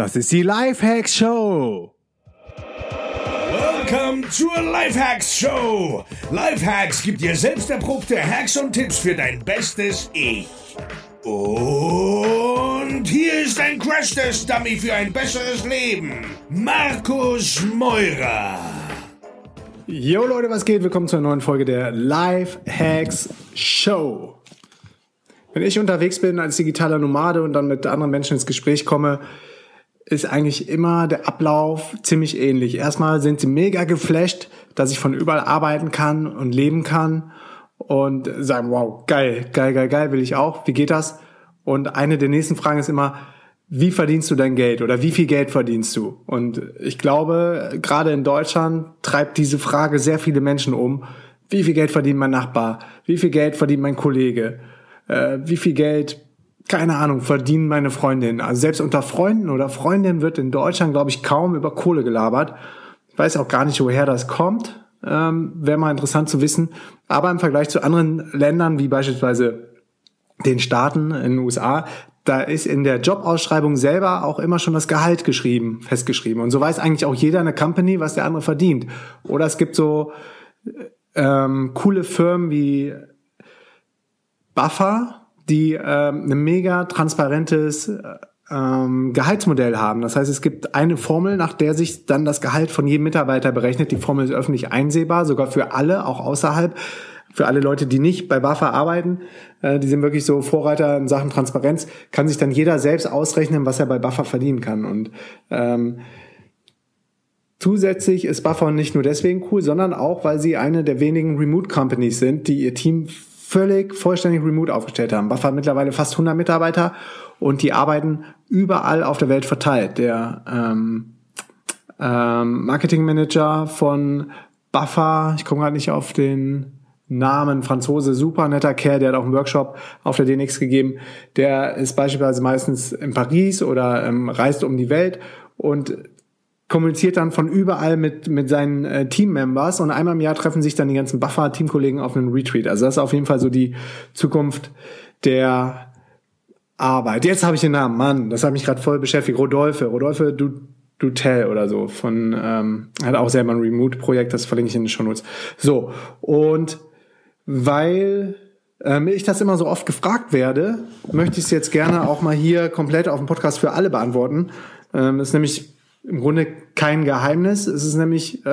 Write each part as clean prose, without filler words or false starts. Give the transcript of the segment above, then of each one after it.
Das ist die Lifehacks Show. Welcome zur Lifehacks Show. Lifehacks gibt dir selbst erprobte Hacks und Tipps für dein bestes Ich. Und hier ist ein Crash-Test-Dummy für ein besseres Leben. Markus Meurer. Jo Leute, was geht? Willkommen zur neuen Folge der Lifehacks Show. Wenn ich unterwegs bin als digitaler Nomade und dann mit anderen Menschen ins Gespräch komme, ist eigentlich immer der Ablauf ziemlich ähnlich. Erstmal sind sie mega geflasht, dass ich von überall arbeiten kann und leben kann und sagen, wow, geil, will ich auch. Wie geht das? Und eine der nächsten Fragen ist immer, wie verdienst du dein Geld oder wie viel Geld verdienst du? Und ich glaube, gerade in Deutschland treibt diese Frage sehr viele Menschen um. Wie viel Geld verdient mein Nachbar? Wie viel Geld verdient mein Kollege? Wie viel Geld, keine Ahnung, verdienen meine Freundinnen? Also selbst unter Freunden oder Freundinnen wird in Deutschland, glaube ich, kaum über Kohle gelabert. Ich weiß auch gar nicht, woher das kommt. Wäre mal interessant zu wissen. Aber im Vergleich zu anderen Ländern, wie beispielsweise den Staaten in den USA, da ist in der Jobausschreibung selber auch immer schon das Gehalt festgeschrieben. Und so weiß eigentlich auch jeder in der Company, was der andere verdient. Oder es gibt so coole Firmen wie Buffer, die ein mega transparentes Gehaltsmodell haben. Das heißt, es gibt eine Formel, nach der sich dann das Gehalt von jedem Mitarbeiter berechnet. Die Formel ist öffentlich einsehbar, sogar für alle, auch außerhalb. Für alle Leute, die nicht bei Buffer arbeiten, die sind wirklich so Vorreiter in Sachen Transparenz, kann sich dann jeder selbst ausrechnen, was er bei Buffer verdienen kann. Und zusätzlich ist Buffer nicht nur deswegen cool, sondern auch, weil sie eine der wenigen Remote-Companies sind, die ihr Team vollständig remote aufgestellt haben. Buffer hat mittlerweile fast 100 Mitarbeiter und die arbeiten überall auf der Welt verteilt. Der Marketingmanager von Buffer, ich komme gerade nicht auf den Namen, Franzose, super netter Kerl, der hat auch einen Workshop auf der DNX gegeben. Der ist beispielsweise meistens in Paris oder reist um die Welt und kommuniziert dann von überall mit seinen Teammembers und einmal im Jahr treffen sich dann die ganzen Buffer-Teamkollegen auf einem Retreat. Also das ist auf jeden Fall so die Zukunft der Arbeit. Jetzt habe ich den Namen, Mann, das hat mich gerade voll beschäftigt. Rodolphe Dutel oder so hat auch selber ein Remote-Projekt, das verlinke ich in den Shownotes. So, und weil ich das immer so oft gefragt werde, möchte ich es jetzt gerne auch mal hier komplett auf dem Podcast für alle beantworten. Das ist nämlich im Grunde kein Geheimnis. Es ist nämlich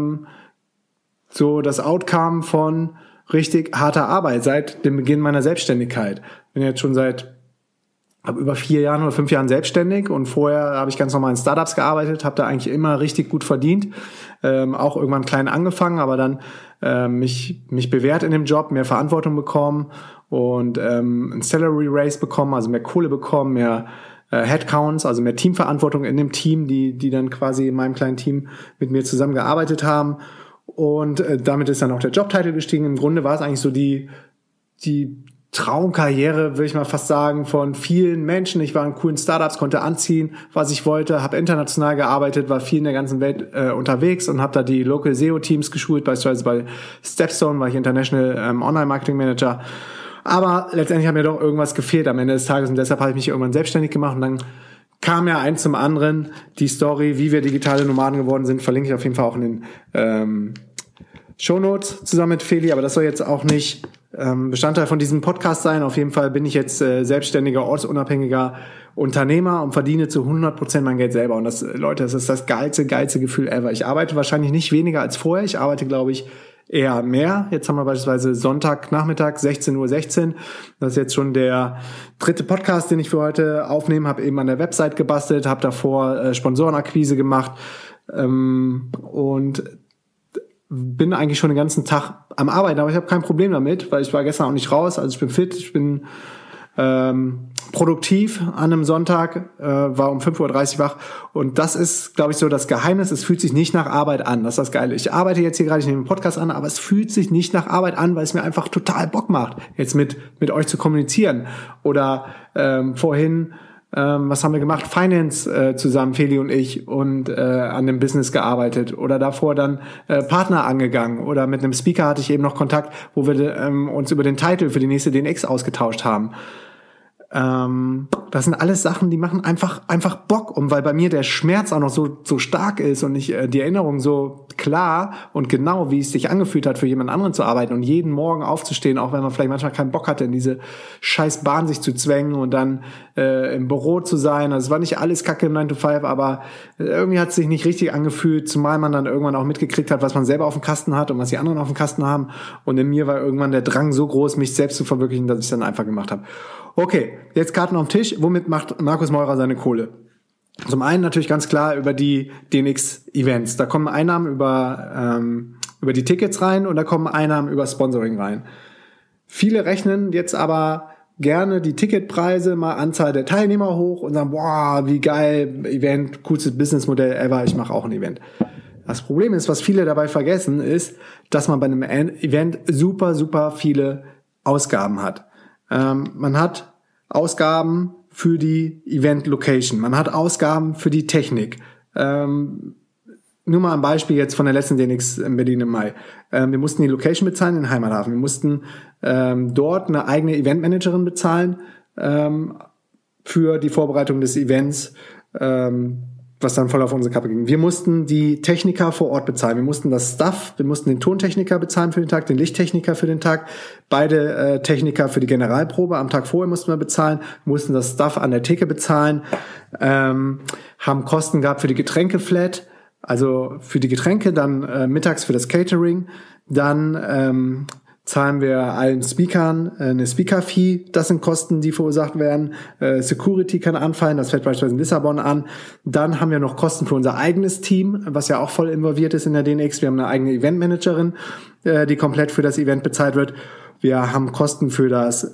so das Outcome von richtig harter Arbeit seit dem Beginn meiner Selbstständigkeit. Ich bin jetzt schon seit über 4 Jahren oder 5 Jahren selbstständig und vorher habe ich ganz normal in Startups gearbeitet, habe da eigentlich immer richtig gut verdient, auch irgendwann klein angefangen, aber dann mich bewährt in dem Job, mehr Verantwortung bekommen und ein Salary Raise bekommen, also mehr Kohle bekommen, mehr Headcounts, also mehr Teamverantwortung in dem Team, die dann quasi in meinem kleinen Team mit mir zusammengearbeitet haben. Und damit ist dann auch der Jobtitel gestiegen. Im Grunde war es eigentlich so die Traumkarriere, würde ich mal fast sagen, von vielen Menschen. Ich war in coolen Startups, konnte anziehen, was ich wollte, habe international gearbeitet, war viel in der ganzen Welt unterwegs und habe da die Local SEO-Teams geschult. Beispielsweise bei Stepstone war ich International Online-Marketing-Manager. Aber letztendlich hat mir doch irgendwas gefehlt am Ende des Tages und deshalb habe ich mich irgendwann selbstständig gemacht und dann kam ja eins zum anderen. Die Story, wie wir digitale Nomaden geworden sind, verlinke ich auf jeden Fall auch in den Shownotes zusammen mit Feli, aber das soll jetzt auch nicht Bestandteil von diesem Podcast sein. Auf jeden Fall bin ich jetzt selbstständiger, ortsunabhängiger Unternehmer und verdiene zu 100% mein Geld selber. Und das, Leute, das ist das geilste Gefühl ever. Ich arbeite wahrscheinlich nicht weniger als vorher. Ich arbeite, glaube ich, eher mehr. Jetzt haben wir beispielsweise Sonntagnachmittag, 16:16 Uhr. Das ist jetzt schon der 3. Podcast, den ich für heute aufnehme. Habe eben an der Website gebastelt, habe davor Sponsorenakquise gemacht und bin eigentlich schon den ganzen Tag am Arbeiten, aber ich habe kein Problem damit, weil ich war gestern auch nicht raus, also ich bin fit, ich bin produktiv an einem Sonntag, war um 5:30 Uhr wach und das ist, glaube ich, so das Geheimnis, es fühlt sich nicht nach Arbeit an, das ist das Geile. Ich arbeite jetzt hier gerade, ich nehme einen Podcast an, aber es fühlt sich nicht nach Arbeit an, weil es mir einfach total Bock macht, jetzt mit euch zu kommunizieren oder vorhin was haben wir gemacht? Finance zusammen, Feli und ich, und an dem Business gearbeitet oder davor dann Partner angegangen oder mit einem Speaker hatte ich eben noch Kontakt, wo wir uns über den Titel für die nächste DNX ausgetauscht haben. Das sind alles Sachen, die machen einfach Bock. Und weil bei mir der Schmerz auch noch so stark ist und ich die Erinnerung so klar und genau, wie es sich angefühlt hat, für jemand anderen zu arbeiten und jeden Morgen aufzustehen, auch wenn man vielleicht manchmal keinen Bock hatte, in diese scheiß Bahn sich zu zwängen und dann im Büro zu sein. Also es war nicht alles Kacke im 9 to 5, aber irgendwie hat es sich nicht richtig angefühlt, zumal man dann irgendwann auch mitgekriegt hat, was man selber auf dem Kasten hat und was die anderen auf dem Kasten haben. Und in mir war irgendwann der Drang so groß, mich selbst zu verwirklichen, dass ich es dann einfach gemacht habe. Okay, jetzt Karten auf den Tisch. Womit macht Markus Meurer seine Kohle? Zum einen natürlich ganz klar über die DNX-Events. Da kommen Einnahmen über die Tickets rein und da kommen Einnahmen über Sponsoring rein. Viele rechnen jetzt aber gerne die Ticketpreise, mal Anzahl der Teilnehmer hoch und sagen, boah, wie geil, Event, coolstes Businessmodell ever, ich mache auch ein Event. Das Problem ist, was viele dabei vergessen, ist, dass man bei einem Event super viele Ausgaben hat. Man hat Ausgaben für die Event-Location, man hat Ausgaben für die Technik. Nur mal ein Beispiel jetzt von der letzten DNX in Berlin im Mai. Wir mussten die Location bezahlen in Heimathafen. Wir mussten dort eine eigene Eventmanagerin bezahlen für die Vorbereitung des Events, was dann voll auf unsere Kappe ging. Wir mussten die Techniker vor Ort bezahlen. Wir mussten das Staff, wir mussten den Tontechniker bezahlen für den Tag, den Lichttechniker für den Tag, beide Techniker für die Generalprobe am Tag vorher mussten wir bezahlen, mussten das Staff an der Theke bezahlen, haben Kosten gehabt für die Getränkeflat, also für die Getränke, dann mittags für das Catering, dann zahlen wir allen Speakern eine Speaker-Fee. Das sind Kosten, die verursacht werden. Security kann anfallen, das fällt beispielsweise in Lissabon an. Dann haben wir noch Kosten für unser eigenes Team, was ja auch voll involviert ist in der DNX. Wir haben eine eigene Eventmanagerin, die komplett für das Event bezahlt wird. Wir haben Kosten für das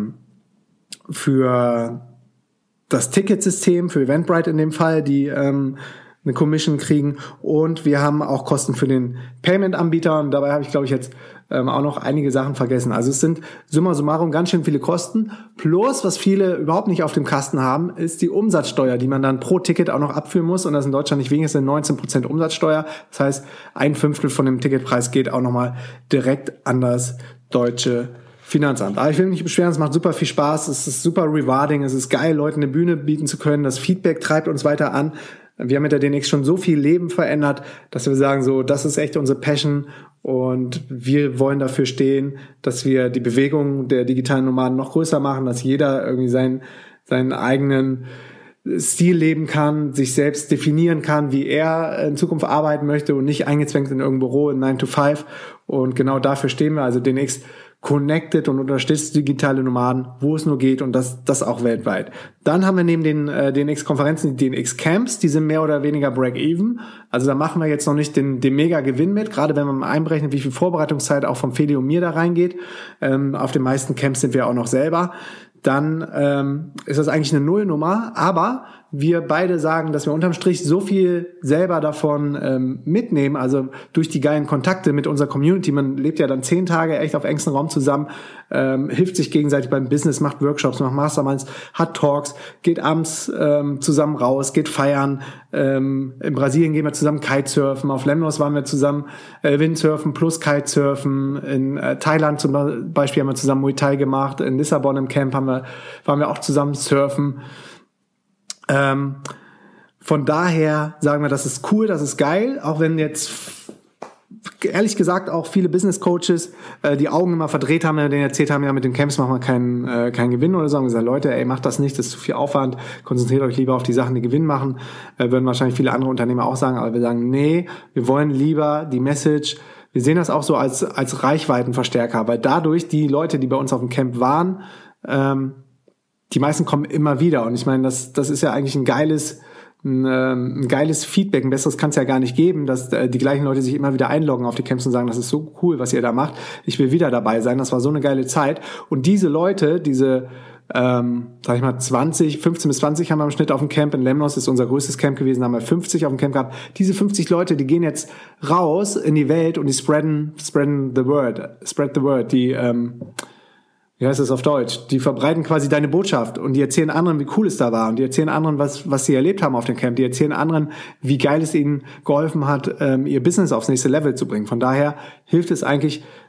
Ticketsystem, für Eventbrite in dem Fall, die eine Commission kriegen, und wir haben auch Kosten für den Payment-Anbieter, und dabei habe ich, glaube ich, jetzt auch noch einige Sachen vergessen. Also es sind summa summarum ganz schön viele Kosten, plus was viele überhaupt nicht auf dem Kasten haben, ist die Umsatzsteuer, die man dann pro Ticket auch noch abführen muss, und das ist in Deutschland nicht weniger, es sind 19% Umsatzsteuer, das heißt 1/5 von dem Ticketpreis geht auch nochmal direkt an das deutsche Finanzamt. Aber ich will mich nicht beschweren, es macht super viel Spaß, es ist super rewarding, es ist geil, Leuten eine Bühne bieten zu können, das Feedback treibt uns weiter an. Wir haben mit der DNX schon so viel Leben verändert, dass wir sagen, so, das ist echt unsere Passion, und wir wollen dafür stehen, dass wir die Bewegung der digitalen Nomaden noch größer machen, dass jeder irgendwie seinen eigenen Stil leben kann, sich selbst definieren kann, wie er in Zukunft arbeiten möchte und nicht eingezwängt in irgendein Büro in 9 to 5. Und genau dafür stehen wir. Also DNX connected und unterstützt digitale Nomaden, wo es nur geht, und das auch weltweit. Dann haben wir neben den DNX-Konferenzen die DNX-Camps, die sind mehr oder weniger break-even. Also da machen wir jetzt noch nicht den Mega-Gewinn mit, gerade wenn man mal einberechnet, wie viel Vorbereitungszeit auch vom Feli und mir da reingeht. Auf den meisten Camps sind wir auch noch selber. Dann ist das eigentlich eine Nullnummer, aber wir beide sagen, dass wir unterm Strich so viel selber davon mitnehmen, also durch die geilen Kontakte mit unserer Community. Man lebt ja dann 10 Tage echt auf engstem Raum zusammen, hilft sich gegenseitig beim Business, macht Workshops, macht Masterminds, hat Talks, geht abends zusammen raus, geht feiern. In Brasilien gehen wir zusammen Kitesurfen, auf Lemnos waren wir zusammen Windsurfen plus Kitesurfen, in Thailand zum Beispiel haben wir zusammen Muay Thai gemacht, in Lissabon im Camp waren wir auch zusammen surfen. Von daher sagen wir, das ist cool, das ist geil, auch wenn jetzt ehrlich gesagt auch viele Business Coaches die Augen immer verdreht haben, denen erzählt haben, ja, mit den Camps machen wir keinen Gewinn oder so, haben gesagt, Leute, ey, macht das nicht, das ist zu viel Aufwand, konzentriert euch lieber auf die Sachen, die Gewinn machen, würden wahrscheinlich viele andere Unternehmer auch sagen, aber wir sagen, nee, wir wollen lieber die Message, wir sehen das auch so als Reichweitenverstärker, weil dadurch die Leute, die bei uns auf dem Camp waren, die meisten kommen immer wieder, und ich meine, das ist ja eigentlich ein geiles Feedback, ein besseres kann es ja gar nicht geben, dass die gleichen Leute sich immer wieder einloggen auf die Camps und sagen, das ist so cool, was ihr da macht, ich will wieder dabei sein, das war so eine geile Zeit. Und diese Leute, diese sag ich mal 15 bis 20 haben wir im Schnitt auf dem Camp, in Lemnos ist unser größtes Camp gewesen, da haben wir 50 auf dem Camp gehabt. Diese 50 Leute, die gehen jetzt raus in die Welt und die spread the word, die wie heißt das auf Deutsch? Die verbreiten quasi deine Botschaft, und die erzählen anderen, wie cool es da war, und die erzählen anderen, was sie erlebt haben auf dem Camp. Die erzählen anderen, wie geil es ihnen geholfen hat, ihr Business aufs nächste Level zu bringen. Von daher hilft es eigentlich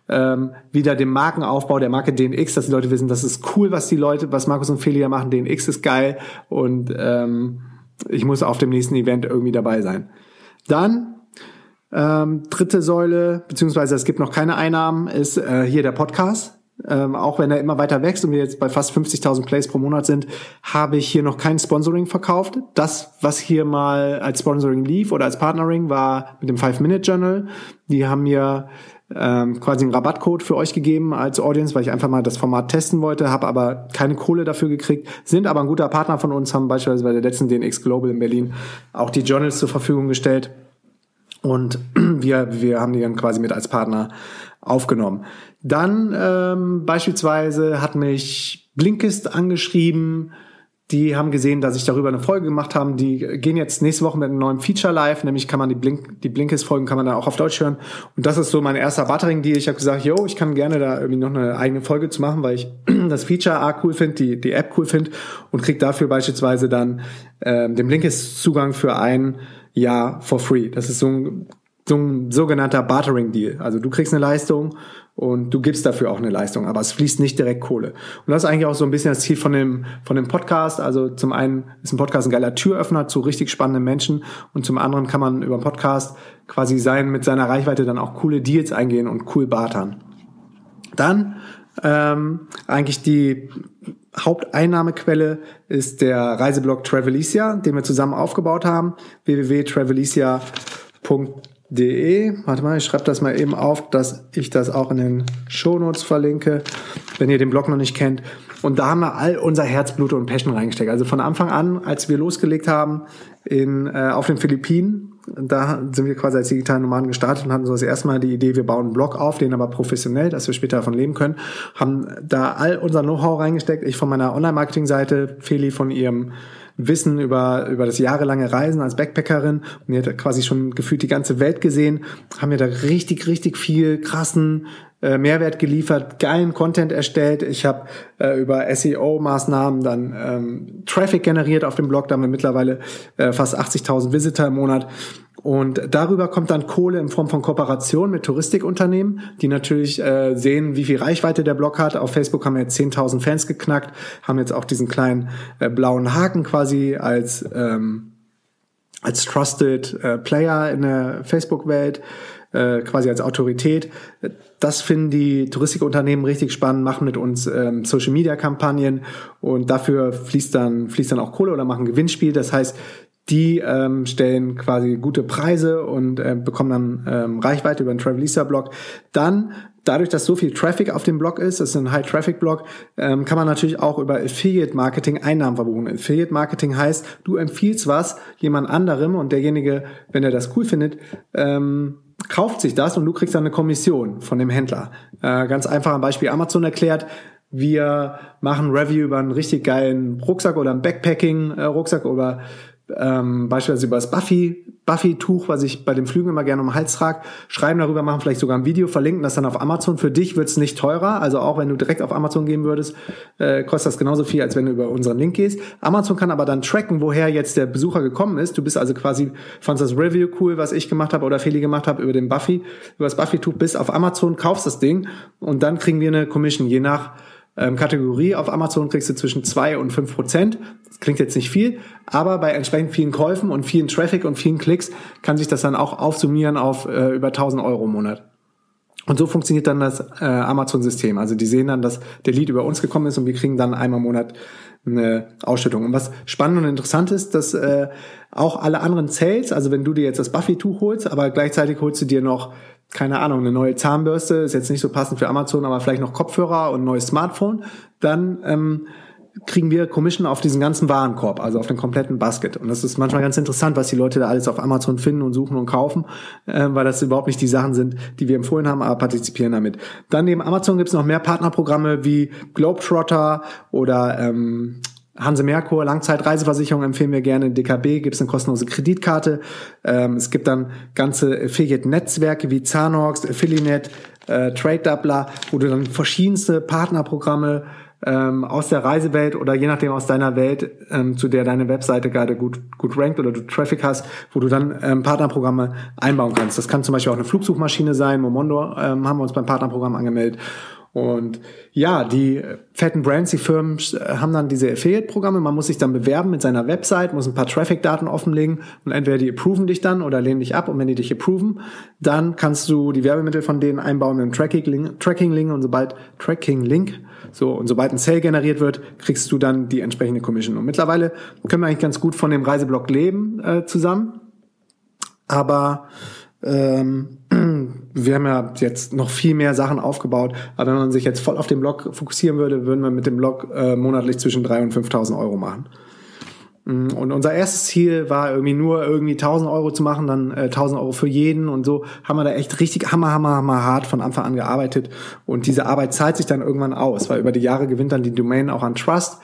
wieder den Markenaufbau der Marke DNX, dass die Leute wissen, das ist cool, was Markus und Feli da machen, DNX ist geil und ich muss auf dem nächsten Event irgendwie dabei sein. Dann dritte Säule, beziehungsweise es gibt noch keine Einnahmen, ist hier der Podcast. Auch wenn er immer weiter wächst und wir jetzt bei fast 50.000 Plays pro Monat sind, habe ich hier noch kein Sponsoring verkauft. Das, was hier mal als Sponsoring lief oder als Partnering, war mit dem 5-Minute-Journal. Die haben mir quasi einen Rabattcode für euch gegeben als Audience, weil ich einfach mal das Format testen wollte, habe aber keine Kohle dafür gekriegt, sind aber ein guter Partner von uns, haben beispielsweise bei der letzten DNX Global in Berlin auch die Journals zur Verfügung gestellt und wir haben die dann quasi mit als Partner aufgenommen. Dann beispielsweise hat mich Blinkist angeschrieben. Die haben gesehen, dass ich darüber eine Folge gemacht habe. Die gehen jetzt nächste Woche mit einem neuen Feature live, nämlich kann man die Blinkist-Folgen kann man dann auch auf Deutsch hören. Und das ist so mein erster Buttering-Deal. Ich habe gesagt, ich kann gerne da irgendwie noch eine eigene Folge zu machen, weil ich das Feature cool finde, die App cool finde und kriege dafür beispielsweise dann den Blinkist-Zugang für ein Jahr for free. Das ist so ein sogenannter Bartering-Deal. Also du kriegst eine Leistung und du gibst dafür auch eine Leistung, aber es fließt nicht direkt Kohle. Und das ist eigentlich auch so ein bisschen das Ziel von dem Podcast. Also zum einen ist ein Podcast ein geiler Türöffner zu richtig spannenden Menschen und zum anderen kann man über einen Podcast quasi mit seiner Reichweite dann auch coole Deals eingehen und cool bartern. Dann eigentlich die Haupteinnahmequelle ist der Reiseblog Travelicia, den wir zusammen aufgebaut haben, www.travelicia.de. Warte mal, ich schreibe das mal eben auf, dass ich das auch in den Shownotes verlinke, wenn ihr den Blog noch nicht kennt. Und da haben wir all unser Herzblut und Passion reingesteckt. Also von Anfang an, als wir losgelegt haben auf den Philippinen, da sind wir quasi als digitale Nomaden gestartet und hatten so das erste Mal die Idee, wir bauen einen Blog auf, den aber professionell, dass wir später davon leben können, haben da all unser Know-how reingesteckt. Ich von meiner Online-Marketing-Seite, Feli von ihrem Wissen über das jahrelange Reisen als Backpackerin und die hat quasi schon gefühlt die ganze Welt gesehen, haben wir da richtig, richtig viel krassen Mehrwert geliefert, geilen Content erstellt. Ich habe über SEO-Maßnahmen dann Traffic generiert auf dem Blog, da haben wir mittlerweile fast 80.000 Visitor im Monat. Und darüber kommt dann Kohle in Form von Kooperation mit Touristikunternehmen, die natürlich sehen, wie viel Reichweite der Blog hat. Auf Facebook haben wir jetzt 10.000 Fans geknackt, haben jetzt auch diesen kleinen blauen Haken quasi als Trusted Player in der Facebook-Welt, quasi als Autorität. Das finden die Touristikunternehmen richtig spannend, machen mit uns Social-Media-Kampagnen und dafür fließt dann auch Kohle oder machen ein Gewinnspiel. Das heißt, die stellen quasi gute Preise und bekommen dann Reichweite über den Travelicia-Blog. Dann, dadurch, dass so viel Traffic auf dem Blog ist, das ist ein High-Traffic-Blog, kann man natürlich auch über Affiliate-Marketing Einnahmen verbuchen. Affiliate-Marketing heißt, du empfiehlst was jemand anderem und derjenige, wenn er das cool findet, kauft sich das und du kriegst dann eine Kommission von dem Händler. Ganz einfach am Beispiel Amazon erklärt. Wir machen ein Review über einen richtig geilen Rucksack oder einen Backpacking-Rucksack oder beispielsweise über das Buffy-Tuch, was ich bei den Flügen immer gerne um den Hals trage, schreiben darüber, machen vielleicht sogar ein Video, verlinken das dann auf Amazon. Für dich wird es nicht teurer, also auch wenn du direkt auf Amazon gehen würdest, kostet das genauso viel, als wenn du über unseren Link gehst. Amazon kann aber dann tracken, woher jetzt der Besucher gekommen ist. Du bist also quasi, fandst das Review cool, was ich gemacht habe oder Feli gemacht habe über das Buffy-Tuch, bist auf Amazon, kaufst das Ding und dann kriegen wir eine Commission, je nach Kategorie auf Amazon kriegst du zwischen 2% und 5%. Das klingt jetzt nicht viel, aber bei entsprechend vielen Käufen und vielen Traffic und vielen Klicks kann sich das dann auch aufsummieren auf über 1.000 Euro im Monat. Und so funktioniert dann das Amazon-System. Also die sehen dann, dass der Lead über uns gekommen ist und wir kriegen dann einmal im Monat eine Ausschüttung. Und was spannend und interessant ist, dass auch alle anderen Sales, also wenn du dir jetzt das Buffy-Tuch holst, aber gleichzeitig holst du dir noch, keine Ahnung, eine neue Zahnbürste, ist jetzt nicht so passend für Amazon, aber vielleicht noch Kopfhörer und ein neues Smartphone, dann kriegen wir Commission auf diesen ganzen Warenkorb, also auf den kompletten Basket. Und das ist manchmal ganz interessant, was die Leute da alles auf Amazon finden und suchen und kaufen, weil das überhaupt nicht die Sachen sind, die wir empfohlen haben, aber partizipieren damit. Dann neben Amazon gibt es noch mehr Partnerprogramme wie Globetrotter oder Hanse Merkur, Langzeitreiseversicherung empfehlen wir gerne. DKB gibt es eine kostenlose Kreditkarte. Es gibt dann ganze Affiliate-Netzwerke wie Zanox, Affiliate, Trade Doubler, wo du dann verschiedenste Partnerprogramme aus der Reisewelt oder je nachdem aus deiner Welt, zu der deine Webseite gerade gut rankt oder du Traffic hast, wo du dann Partnerprogramme einbauen kannst. Das kann zum Beispiel auch eine Flugsuchmaschine sein. Momondo haben wir uns beim Partnerprogramm angemeldet. Und ja, die fetten Brands, die Firmen haben dann diese Affiliate-Programme. Man muss sich dann bewerben mit seiner Website, muss ein paar Traffic-Daten offenlegen und entweder die approven dich dann oder lehnen dich ab. Und wenn die dich approven, dann kannst du die Werbemittel von denen einbauen mit einem Tracking-Link und sobald ein Sale generiert wird, kriegst du dann die entsprechende Commission. Und mittlerweile können wir eigentlich ganz gut von dem Reiseblog leben zusammen. Aber wir haben ja jetzt noch viel mehr Sachen aufgebaut, aber wenn man sich jetzt voll auf den Blog fokussieren würde, würden wir mit dem Blog monatlich zwischen 3.000 und 5.000 Euro machen. Und unser erstes Ziel war irgendwie 1.000 Euro zu machen, dann 1.000 Euro für jeden und so haben wir da echt richtig hammer hart von Anfang an gearbeitet und diese Arbeit zahlt sich dann irgendwann aus, weil über die Jahre gewinnt dann die Domain auch an Trust.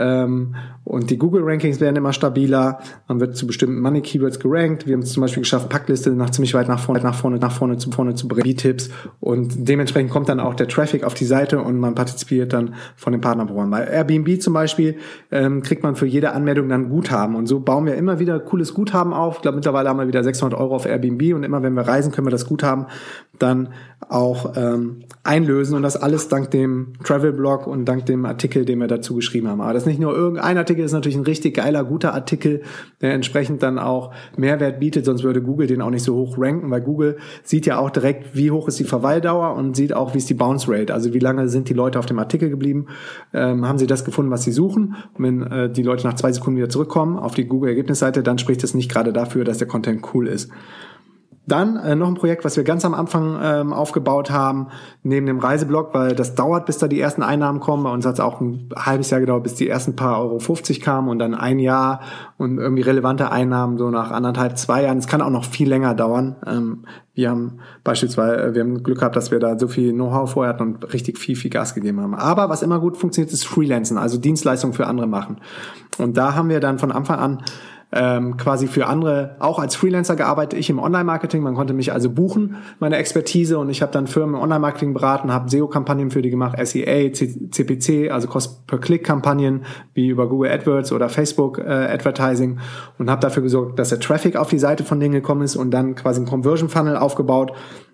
Und die Google-Rankings werden immer stabiler. Man wird zu bestimmten Money-Keywords gerankt. Wir haben es zum Beispiel geschafft, Packliste ziemlich weit nach vorne zu bringen, B-Tipps. Und dementsprechend kommt dann auch der Traffic auf die Seite und man partizipiert dann von dem Partnerprogramm. Bei Airbnb zum Beispiel kriegt man für jede Anmeldung dann Guthaben. Und so bauen wir immer wieder cooles Guthaben auf. Ich glaube, mittlerweile haben wir wieder 600 Euro auf Airbnb. Und immer wenn wir reisen, können wir das Guthaben dann auch einlösen. Und das alles dank dem Travel-Blog und dank dem Artikel, den wir dazu geschrieben haben. Aber das ist nicht nur irgendein Artikel, das ist natürlich ein richtig geiler, guter Artikel, der entsprechend dann auch Mehrwert bietet, sonst würde Google den auch nicht so hoch ranken, weil Google sieht ja auch direkt, wie hoch ist die Verweildauer und sieht auch, wie ist die Bounce Rate, also wie lange sind die Leute auf dem Artikel geblieben, haben sie das gefunden, was sie suchen. Und wenn die Leute nach 2 Sekunden wieder zurückkommen auf die Google-Ergebnisseite, dann spricht das nicht gerade dafür, dass der Content cool ist. Dann noch ein Projekt, was wir ganz am Anfang aufgebaut haben, neben dem Reiseblog, weil das dauert, bis da die ersten Einnahmen kommen. Bei uns hat es auch ein halbes Jahr gedauert, bis die ersten paar Euro 50 kamen und dann ein Jahr und irgendwie relevante Einnahmen so nach 1,5, 2 Jahren. Es kann auch noch viel länger dauern. Wir haben Glück gehabt, dass wir da so viel Know-how vorher hatten und richtig viel Gas gegeben haben. Aber was immer gut funktioniert, ist Freelancen, also Dienstleistungen für andere machen. Und da haben wir dann von Anfang an quasi für andere auch als Freelancer gearbeitet, ich im Online-Marketing, man konnte mich also buchen, meine Expertise, und ich habe dann Firmen im Online-Marketing beraten, habe SEO-Kampagnen für die gemacht, SEA, CPC, also Cost-per-Click-Kampagnen wie über Google AdWords oder Facebook Advertising, und habe dafür gesorgt, dass der Traffic auf die Seite von denen gekommen ist und dann quasi einen Conversion-Funnel aufgebaut,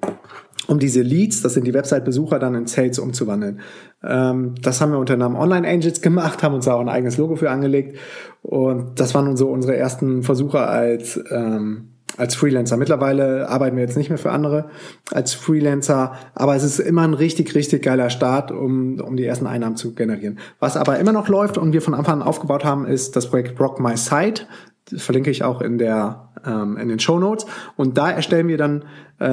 um diese Leads, das sind die Website-Besucher, dann in Sales umzuwandeln. Das haben wir unter dem Namen Online Angels gemacht, haben uns da auch ein eigenes Logo für angelegt, und das waren so unsere ersten Versuche als Freelancer. Mittlerweile arbeiten wir jetzt nicht mehr für andere als Freelancer, aber es ist immer ein richtig geiler Start, um die ersten Einnahmen zu generieren. Was aber immer noch läuft und wir von Anfang an aufgebaut haben, ist das Projekt Rock My Site. Das verlinke ich auch in den Shownotes, und da erstellen wir dann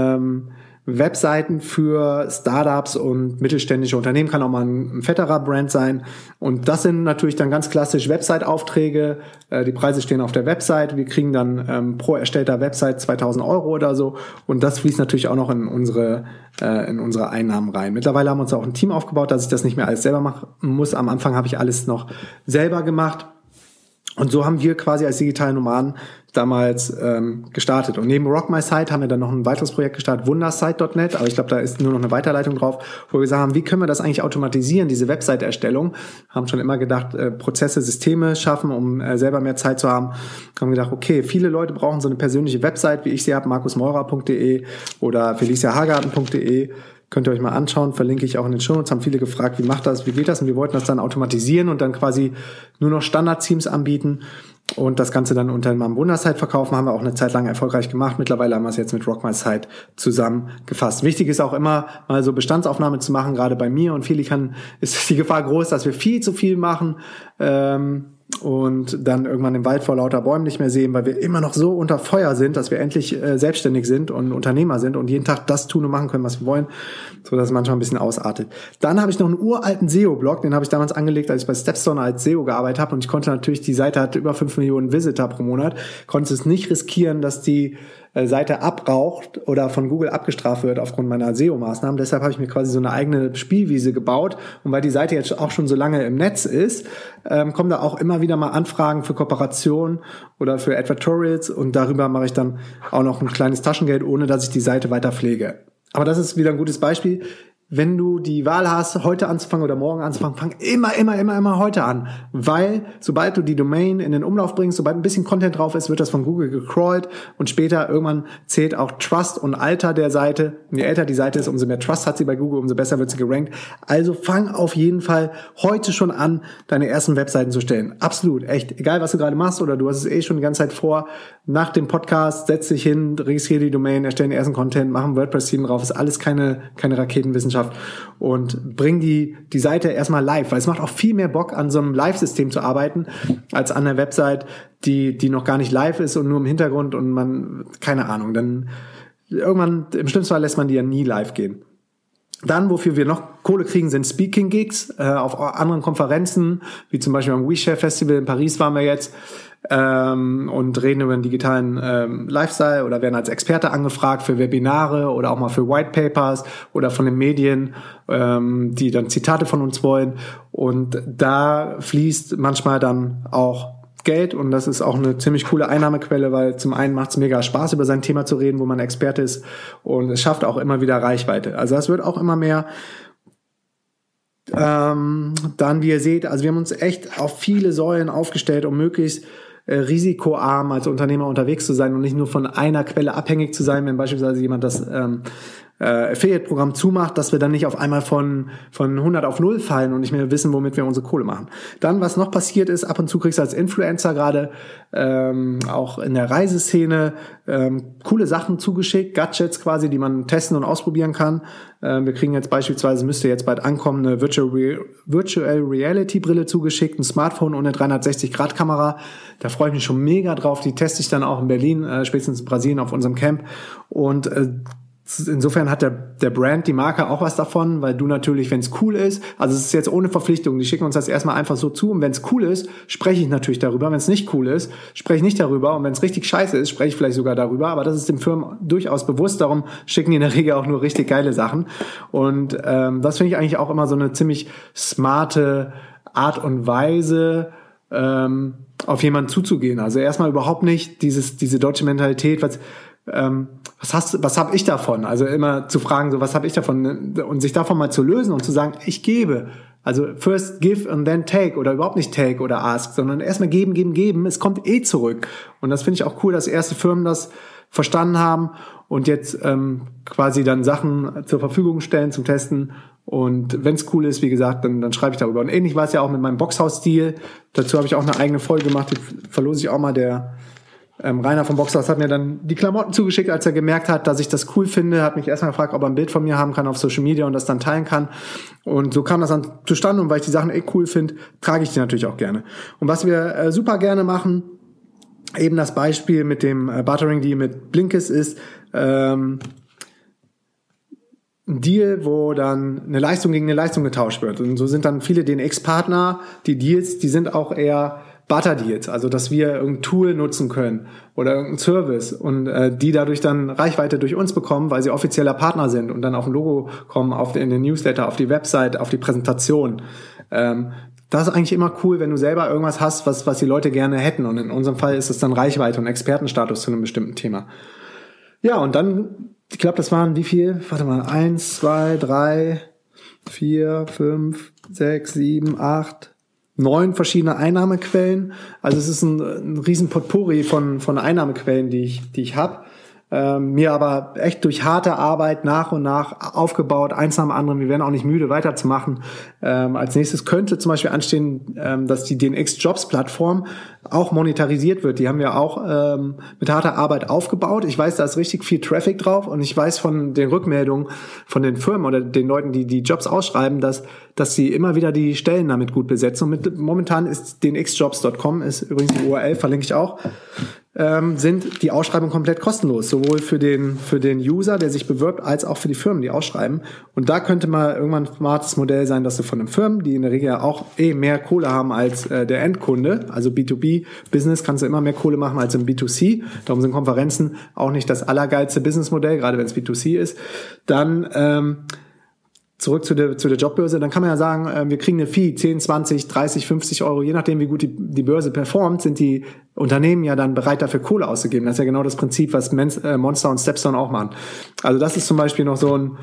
Webseiten für Startups und mittelständische Unternehmen, kann auch mal ein fetterer Brand sein. Und das sind natürlich dann ganz klassisch Website-Aufträge. Die Preise stehen auf der Website. Wir kriegen dann pro erstellter Website 2.000 Euro oder so. Und das fließt natürlich auch noch in unsere Einnahmen rein. Mittlerweile haben wir uns auch ein Team aufgebaut, dass ich das nicht mehr alles selber machen muss. Am Anfang habe ich alles noch selber gemacht. Und so haben wir quasi als digitale Nomaden damals gestartet. Und neben Rock My Site haben wir dann noch ein weiteres Projekt gestartet, wundersite.net, aber ich glaube, da ist nur noch eine Weiterleitung drauf, wo wir gesagt haben, wie können wir das eigentlich automatisieren, diese Website-Erstellung? Haben schon immer gedacht, Prozesse, Systeme schaffen, um selber mehr Zeit zu haben. Haben gedacht, okay, viele Leute brauchen so eine persönliche Website, wie ich sie habe, markusmeurer.de oder feliciahagarten.de. Könnt ihr euch mal anschauen, verlinke ich auch in den Shownotes, haben viele gefragt, wie geht das? Und wir wollten das dann automatisieren und dann quasi nur noch Standard-Themes anbieten und das Ganze dann unter dem Namen Wundersite verkaufen. Haben wir auch eine Zeit lang erfolgreich gemacht. Mittlerweile haben wir es jetzt mit Rock My Site zusammengefasst. Wichtig ist auch immer, mal so Bestandsaufnahme zu machen. Gerade bei mir und Felikan ist die Gefahr groß, dass wir viel zu viel machen, und dann irgendwann den Wald vor lauter Bäumen nicht mehr sehen, weil wir immer noch so unter Feuer sind, dass wir endlich selbstständig sind und Unternehmer sind und jeden Tag das tun und machen können, was wir wollen, so dass es manchmal ein bisschen ausartet. Dann habe ich noch einen uralten SEO-Blog, den habe ich damals angelegt, als ich bei Stepstone als SEO gearbeitet habe, und ich konnte natürlich, die Seite hatte über 5 Millionen Visitor pro Monat, konnte es nicht riskieren, dass die Seite abraucht oder von Google abgestraft wird aufgrund meiner SEO-Maßnahmen. Deshalb habe ich mir quasi so eine eigene Spielwiese gebaut. Und weil die Seite jetzt auch schon so lange im Netz ist, kommen da auch immer wieder mal Anfragen für Kooperationen oder für Advertorials. Und darüber mache ich dann auch noch ein kleines Taschengeld, ohne dass ich die Seite weiter pflege. Aber das ist wieder ein gutes Beispiel. wenn du die Wahl hast, heute anzufangen oder morgen anzufangen, fang immer heute an. Weil, sobald du die Domain in den Umlauf bringst, sobald ein bisschen Content drauf ist, wird das von Google gecrawlt und später irgendwann zählt auch Trust und Alter der Seite. Und je älter die Seite ist, umso mehr Trust hat sie bei Google, umso besser wird sie gerankt. Also fang auf jeden Fall heute schon an, deine ersten Webseiten zu stellen. Absolut, echt. Egal, was du gerade machst oder du hast es schon die ganze Zeit vor. Nach dem Podcast, setz dich hin, registriere die Domain, erstell den ersten Content, mach ein WordPress-Theme drauf. Ist alles keine Raketenwissenschaft. Und bring die Seite erstmal live, weil es macht auch viel mehr Bock, an so einem Live-System zu arbeiten, als an einer Website, die noch gar nicht live ist und nur im Hintergrund und man, keine Ahnung, dann irgendwann, im schlimmsten Fall lässt man die ja nie live gehen. Dann, wofür wir noch Kohle kriegen, sind Speaking-Gigs auf anderen Konferenzen, wie zum Beispiel am WeShare Festival in Paris waren wir jetzt, und reden über den digitalen Lifestyle oder werden als Experte angefragt für Webinare oder auch mal für White Papers oder von den Medien, die dann Zitate von uns wollen. Und da fließt manchmal dann auch Geld und das ist auch eine ziemlich coole Einnahmequelle, weil zum einen macht es mega Spaß, über sein Thema zu reden, wo man Experte ist und es schafft auch immer wieder Reichweite. Also das wird auch immer mehr. Dann, wie ihr seht, also wir haben uns echt auf viele Säulen aufgestellt, um möglichst risikoarm als Unternehmer unterwegs zu sein und nicht nur von einer Quelle abhängig zu sein, wenn beispielsweise jemand das Affiliate-Programm zumacht, dass wir dann nicht auf einmal von 100 auf 0 fallen und nicht mehr wissen, womit wir unsere Kohle machen. Dann, was noch passiert ist, ab und zu kriegst du als Influencer gerade auch in der Reiseszene coole Sachen zugeschickt, Gadgets quasi, die man testen und ausprobieren kann. Wir kriegen jetzt beispielsweise, müsste jetzt bald ankommen, eine Virtual Reality Brille zugeschickt, ein Smartphone und eine 360-Grad-Kamera. Da freue ich mich schon mega drauf. Die teste ich dann auch in Berlin, spätestens in Brasilien auf unserem Camp. Und insofern hat der Brand, die Marke auch was davon, weil du natürlich, wenn es cool ist, also es ist jetzt ohne Verpflichtung, die schicken uns das erstmal einfach so zu und wenn es cool ist, spreche ich natürlich darüber, wenn es nicht cool ist, spreche ich nicht darüber und wenn es richtig scheiße ist, spreche ich vielleicht sogar darüber, aber das ist den Firmen durchaus bewusst, darum schicken die in der Regel auch nur richtig geile Sachen und das finde ich eigentlich auch immer so eine ziemlich smarte Art und Weise, auf jemanden zuzugehen. Also erstmal überhaupt nicht diese deutsche Mentalität, was habe ich davon? Also immer zu fragen, so was habe ich davon? Und sich davon mal zu lösen und zu sagen, ich gebe. Also first give and then take oder überhaupt nicht take oder ask, sondern erstmal geben. Es kommt zurück. Und das finde ich auch cool, dass erste Firmen das verstanden haben und jetzt quasi dann Sachen zur Verfügung stellen zum Testen. Und wenn es cool ist, wie gesagt, dann schreibe ich darüber. Und ähnlich war es ja auch mit meinem Boxhaus-Stil. Dazu habe ich auch eine eigene Folge gemacht, die verlose ich auch mal. Der Rainer vom Boxhaus hat mir dann die Klamotten zugeschickt, als er gemerkt hat, dass ich das cool finde, hat mich erstmal gefragt, ob er ein Bild von mir haben kann auf Social Media und das dann teilen kann. Und so kam das dann zustande und weil ich die Sachen cool finde, trage ich die natürlich auch gerne. Und was wir super gerne machen, eben das Beispiel mit dem Bartering-Deal mit Blinkist ist, ein Deal, wo dann eine Leistung gegen eine Leistung getauscht wird. Und so sind dann viele DNX-Partner, die Deals, die sind auch eher Barter-Deals, also dass wir irgendein Tool nutzen können oder irgendein Service und die dadurch dann Reichweite durch uns bekommen, weil sie offizieller Partner sind und dann auf ein Logo kommen, in den Newsletter, auf die Website, auf die Präsentation. Das ist eigentlich immer cool, wenn du selber irgendwas hast, was die Leute gerne hätten und in unserem Fall ist es dann Reichweite und Expertenstatus zu einem bestimmten Thema. Ja, und dann, ich glaube, das waren wie viel? Warte mal, 1, 2, 3, 4, 5, 6, 7, 8... 9 verschiedene Einnahmequellen. Also es ist ein riesen Potpourri von Einnahmequellen, die ich habe. Mir aber echt durch harte Arbeit nach und nach aufgebaut, eins nach dem anderen. Wir werden auch nicht müde, weiterzumachen. Als nächstes könnte zum Beispiel anstehen, dass die DNX-Jobs-Plattform auch monetarisiert wird. Die haben wir auch mit harter Arbeit aufgebaut. Ich weiß, da ist richtig viel Traffic drauf und ich weiß von den Rückmeldungen von den Firmen oder den Leuten, die die Jobs ausschreiben, dass sie immer wieder die Stellen damit gut besetzen. Und momentan ist dnxjobs.com, ist übrigens die URL, verlinke ich auch, sind die Ausschreibungen komplett kostenlos, sowohl für den User, der sich bewirbt, als auch für die Firmen, die ausschreiben. Und da könnte mal irgendwann ein smartes Modell sein, dass du von den Firmen, die in der Regel ja auch mehr Kohle haben als der Endkunde, also B2B-Business kannst du immer mehr Kohle machen als im B2C. Darum sind Konferenzen auch nicht das allergeilste Businessmodell, gerade wenn es B2C ist. Dann zurück zu der Jobbörse, dann kann man ja sagen, wir kriegen eine Fee, 10, 20, 30, 50 Euro, je nachdem, wie gut die Börse performt, sind die Unternehmen ja dann bereit, dafür Kohle auszugeben. Das ist ja genau das Prinzip, was Monster und Stepstone auch machen. Also das ist zum Beispiel noch so ein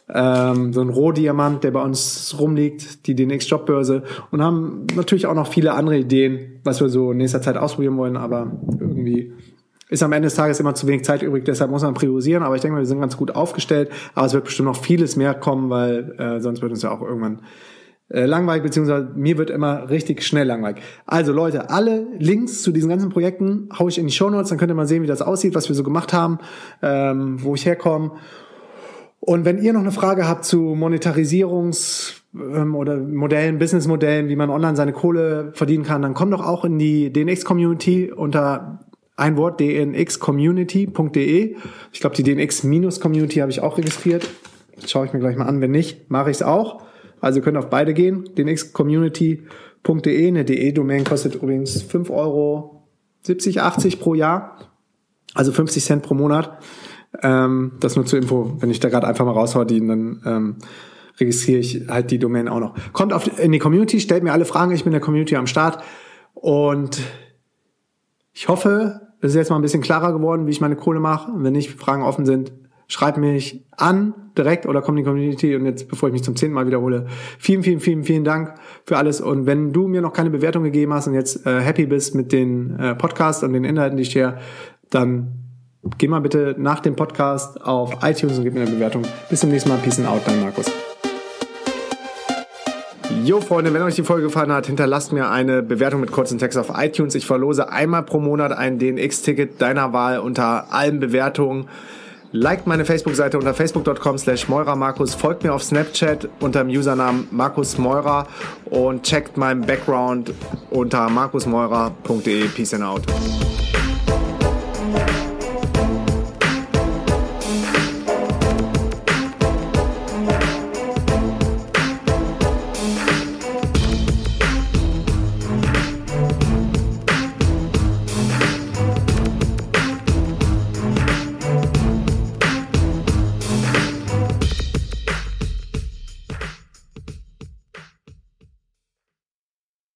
so ein Rohdiamant, der bei uns rumliegt, die DNX Jobbörse, und haben natürlich auch noch viele andere Ideen, was wir so in nächster Zeit ausprobieren wollen, aber irgendwie ist am Ende des Tages immer zu wenig Zeit übrig, deshalb muss man priorisieren, aber ich denke mal, wir sind ganz gut aufgestellt, aber es wird bestimmt noch vieles mehr kommen, weil sonst wird uns ja auch irgendwann langweilig, beziehungsweise mir wird immer richtig schnell langweilig. Also Leute, alle Links zu diesen ganzen Projekten haue ich in die Shownotes, dann könnt ihr mal sehen, wie das aussieht, was wir so gemacht haben, wo ich herkomme. Und wenn ihr noch eine Frage habt zu oder Modellen, Businessmodellen, wie man online seine Kohle verdienen kann, dann kommt doch auch in die DNX-Community unter ein Wort, dnxcommunity.de. Ich glaube, die DNX-Community habe ich auch registriert. Das schaue ich mir gleich mal an. Wenn nicht, mache ich es auch. Also könnt ihr auf beide gehen. dnxcommunity.de. Eine DE-Domain kostet übrigens 5,70 € 80 pro Jahr. Also 50 Cent pro Monat. Das nur zur Info. Wenn ich da gerade einfach mal raushaue, dann registriere ich halt die Domain auch noch. Kommt in die Community, stellt mir alle Fragen. Ich bin in der Community am Start. Und ich hoffe, es ist jetzt mal ein bisschen klarer geworden, wie ich meine Kohle mache. Und wenn nicht Fragen offen sind, schreibt mich an direkt oder komm in die Community. Und jetzt, bevor ich mich zum 10. Mal wiederhole, vielen Dank für alles. Und wenn du mir noch keine Bewertung gegeben hast und jetzt happy bist mit den Podcasts und den Inhalten, die ich share, dann geh mal bitte nach dem Podcast auf iTunes und gib mir eine Bewertung. Bis zum nächsten Mal. Peace and out, dein Markus. Jo Freunde, wenn euch die Folge gefallen hat, hinterlasst mir eine Bewertung mit kurzem Text auf iTunes. Ich verlose einmal pro Monat ein DNX-Ticket deiner Wahl unter allen Bewertungen. Liked meine Facebook-Seite unter facebook.com/MeurerMarkus. Folgt mir auf Snapchat unter dem Usernamen MarkusMeurer und checkt meinen Background unter markusmeurer.de. Peace and out.